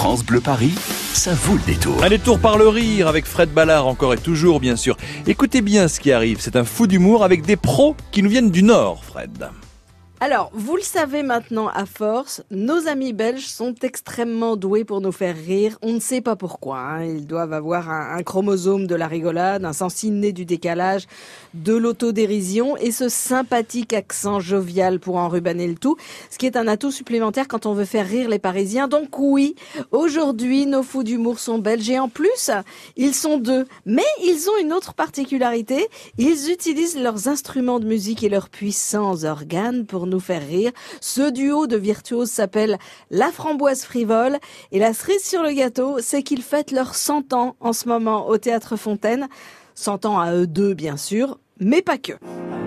France Bleu Paris, ça vaut le détour. Un détour par le rire avec Fred Ballard encore et toujours bien sûr. Écoutez bien ce qui arrive, c'est un fou d'humour avec des pros qui nous viennent du Nord, Fred. Alors, vous le savez maintenant à force, nos amis belges sont extrêmement doués pour nous faire rire. On ne sait pas pourquoi. Ils doivent avoir un chromosome de la rigolade, un sens inné du décalage, de l'autodérision et ce sympathique accent jovial pour enrubanner le tout, ce qui est un atout supplémentaire quand on veut faire rire les Parisiens. Donc oui, aujourd'hui, nos fous d'humour sont belges et en plus, ils sont deux. Mais ils ont une autre particularité. Ils utilisent leurs instruments de musique et leurs puissants organes pour nous faire rire. Ce duo de virtuoses s'appelle La Framboise Frivole et la cerise sur le gâteau, c'est qu'ils fêtent leurs 100 ans en ce moment au Théâtre Fontaine. 100 ans à eux deux, bien sûr, mais pas que.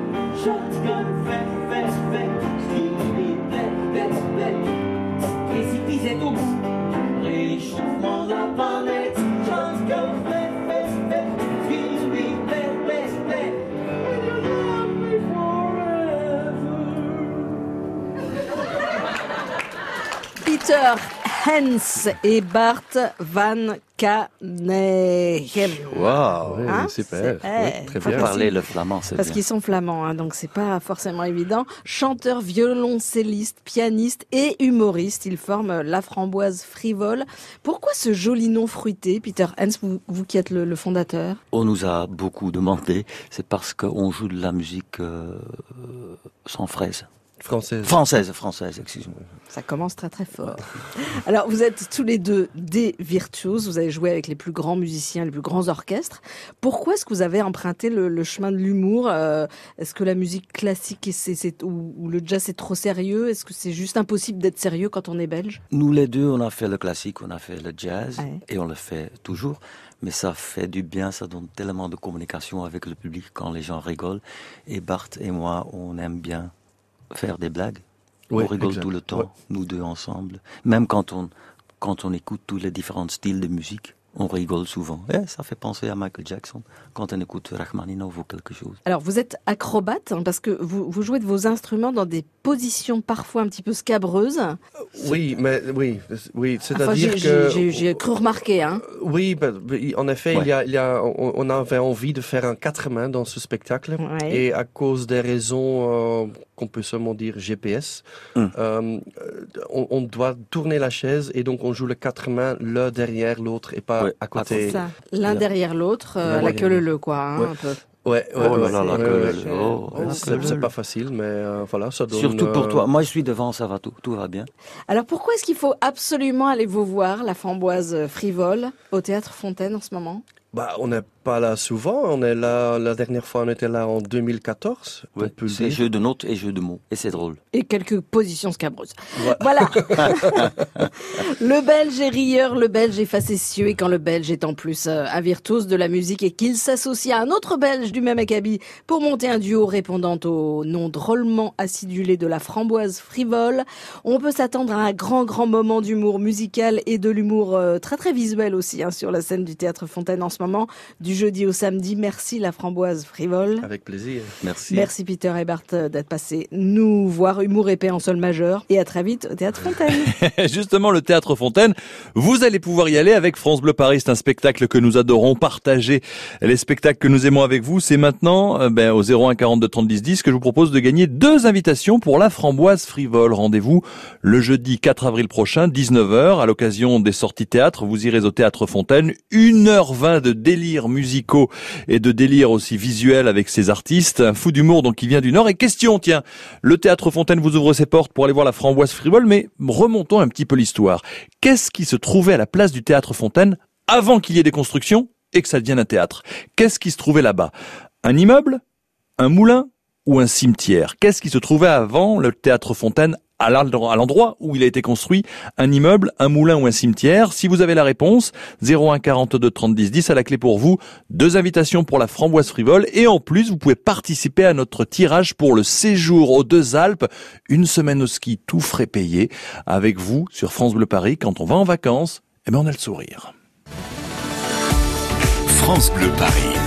Peter Hens et Bart Van Caneghem. Waouh, Hein, super. c'est- Oui, très faut bien. Parler le flamand, c'est Parce bien. qu'ils sont flamands, donc c'est pas forcément évident. Chanteur, violoncelliste, pianiste et humoriste, ils forment La Framboise Frivole. Pourquoi ce joli nom fruité, Peter Hens, vous qui êtes le fondateur? On nous a beaucoup demandé, c'est parce qu'on joue de la musique sans fraise. Française. Française, excusez-moi. Ça commence très très fort. Alors vous êtes tous les deux des virtuoses, vous avez joué avec les plus grands musiciens, les plus grands orchestres. Pourquoi est-ce que vous avez emprunté le chemin de l'humour? Est-ce que la musique classique ou le jazz c'est trop sérieux? Est-ce que c'est juste impossible d'être sérieux quand on est belge? Nous les deux, on a fait le classique, on a fait le jazz, Ouais. et on le fait toujours. Mais ça fait du bien, ça donne tellement de communication avec le public quand les gens rigolent. Et Bart et moi, on aime bien faire des blagues. Oui, On rigole exact. tout le temps, Ouais. nous deux ensemble. Même quand on écoute tous les différents styles de musique, on rigole souvent. Et ça fait penser à Michael Jackson quand on écoute Rachmaninoff ou quelque chose. Alors vous êtes acrobate parce que vous jouez de vos instruments dans des positions parfois un petit peu scabreuses. Oui, oui, Enfin, c'est-à-dire que... j'ai cru remarquer, hein. Oui, en effet, Ouais. on avait envie de faire un 4 mains dans ce spectacle. Ouais. Et à cause des raisons qu'on peut seulement dire GPS, on doit tourner la chaise et donc on joue le 4 mains l'un derrière l'autre et pas Ouais, à côté. C'est ça. L'un Là. derrière l'autre, L'un la queue derrière le quoi, hein, Ouais. un peu. Ouais, Oh là là, la ouais, queue ouais. leu. Oh, C'est pas facile, mais voilà, ça donne... surtout pour toi. Moi, je suis devant, ça va, tout va bien. Alors pourquoi est-ce qu'il faut absolument aller vous voir, La Framboise Frivole, au Théâtre Fontaine en ce moment? On n'est pas là souvent. On est là, la dernière fois, on était là en 2014. on Ouais, peut le c'est dire. jeu de notes et jeu de mots. Et c'est drôle. Et quelques positions scabreuses. Ouais. Voilà. Le Belge est rieur, le Belge est facétieux, et quand le Belge est en plus un virtuose de la musique et qu'il s'associe à un autre Belge du même acabit pour monter un duo répondant au nom drôlement acidulé de La Framboise Frivole, on peut s'attendre à un grand moment d'humour musical et de l'humour très très visuel aussi sur la scène du Théâtre Fontaine en ce moment, du jeudi au samedi. Merci La Framboise Frivole. Avec plaisir. Merci. Merci Peter et Bart d'être passés nous voir, humour épais en sol majeur, et à très vite au Théâtre Fontaine. Justement, le Théâtre Fontaine, vous allez pouvoir y aller avec France Bleu Paris. C'est un spectacle que nous adorons partager. Les spectacles que nous aimons avec vous, c'est maintenant au 01 42 30 10 10 que je vous propose de gagner 2 invitations pour La Framboise Frivole. Rendez-vous le jeudi 4 avril prochain, 19h, à l'occasion des sorties théâtre. Vous irez au Théâtre Fontaine, 1h20 de délires musicaux et de délires aussi visuels avec ces artistes. Un fou d'humour donc qui vient du Nord. Et question, tiens, le Théâtre Fontaine vous ouvre ses portes pour aller voir La Framboise Frivole, mais remontons un petit peu l'histoire. Qu'est-ce qui se trouvait à la place du Théâtre Fontaine avant qu'il y ait des constructions et que ça devienne un théâtre? Qu'est-ce qui se trouvait là-bas? Un immeuble? Un moulin? Ou un cimetière? Qu'est-ce qui se trouvait avant le Théâtre Fontaine à l'endroit où il a été construit? Un immeuble, un moulin ou un cimetière? Si vous avez la réponse, 01 42 30 10 10 à la clé pour vous. 2 invitations pour La Framboise Frivole et en plus vous pouvez participer à notre tirage pour le séjour aux Deux Alpes, une semaine au ski tout frais payé avec vous sur France Bleu Paris. Quand on va en vacances, on a le sourire. France Bleu Paris.